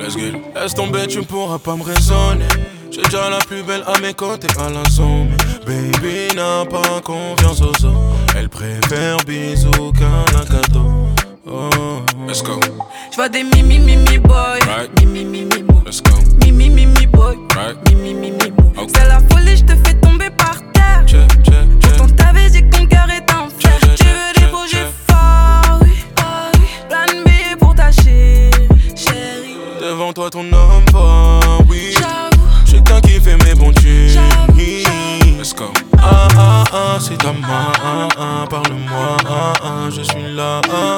Let's get it. Laisse tomber, tu ne pourras pas me raisonner. J'ai déjà la plus belle à mes côtés à la zone. Baby n'a pas confiance aux autres. Elle préfère bisous qu'un cadeau. Oh. Let's go. J'vois des mimi boy. Right. Mimi boy. Let's go. Mimi boy. Right. Mimi boy. Okay. C'est la folie, j'te fais tomber par terre. Check. Pourtant t'avais dit que ton cœur est en fer. Tu veux des projets forts, oui. Plan B pour ta chérie. Devant toi ton homme fort, oui. J'avoue. J'ai qu'un qui fait mes bons tunes. J'avoue. Let's go. C'est ta main, parle-moi, je suis là,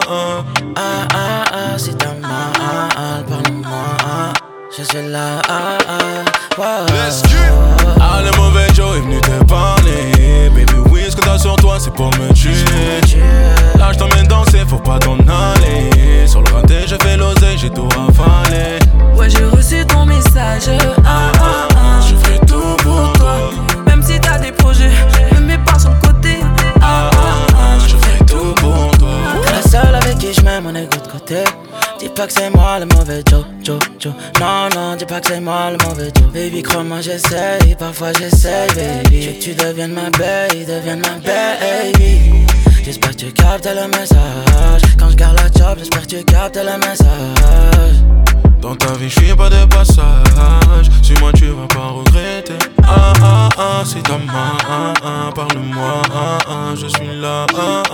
c'est ta main, parle-moi, je suis là, wow. Let's go. Le mauvais Joe est venu te parler. Baby, oui, ce que t'as sur toi, c'est pour me tuer. Là, je t'emmène danser, faut pas t'en aller. Sur le raté, j'ai fait l'oseille, j'ai tout rafalé. Ouais, j'ai reçu ton message. Je ferai tout pour toi. Même si t'as des projets, ne mets pas sur le côté. Je ferai tout pour toi. La seule avec qui je mets mon ego de côté. Dis pas que c'est moi le mauvais Joe. Non, dis pas que c'est moi le mauvais Joe. Baby, crois-moi, j'essaye, parfois j'essaye, baby. Je veux que tu deviennes ma baby. J'espère que tu captes le message. Quand je garde la job, j'espère que tu captes le message. Dans ta vie, je suis pas de passage. Suis-moi, tu vas pas regretter. C'est ta main, parle-moi, je suis là.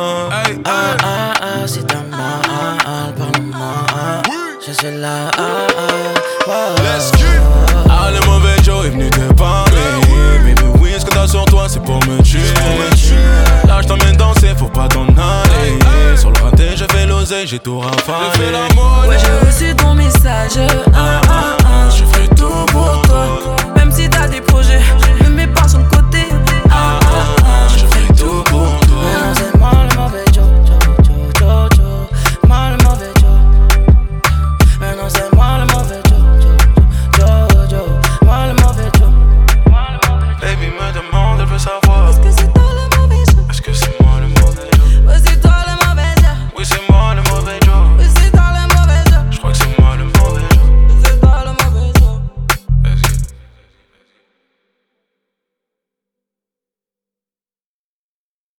C'est ta main, parle-moi, je suis là. Let's go. Le mauvais Joe est venu te parler. Baby, oui, ce que t'as sur toi, c'est pour me tuer. Là, je t'emmène danser, faut pas t'en aller. Sur le raté, je fais l'oseille, j'ai tout rafalé. Ouais, j'ai reçu ton message.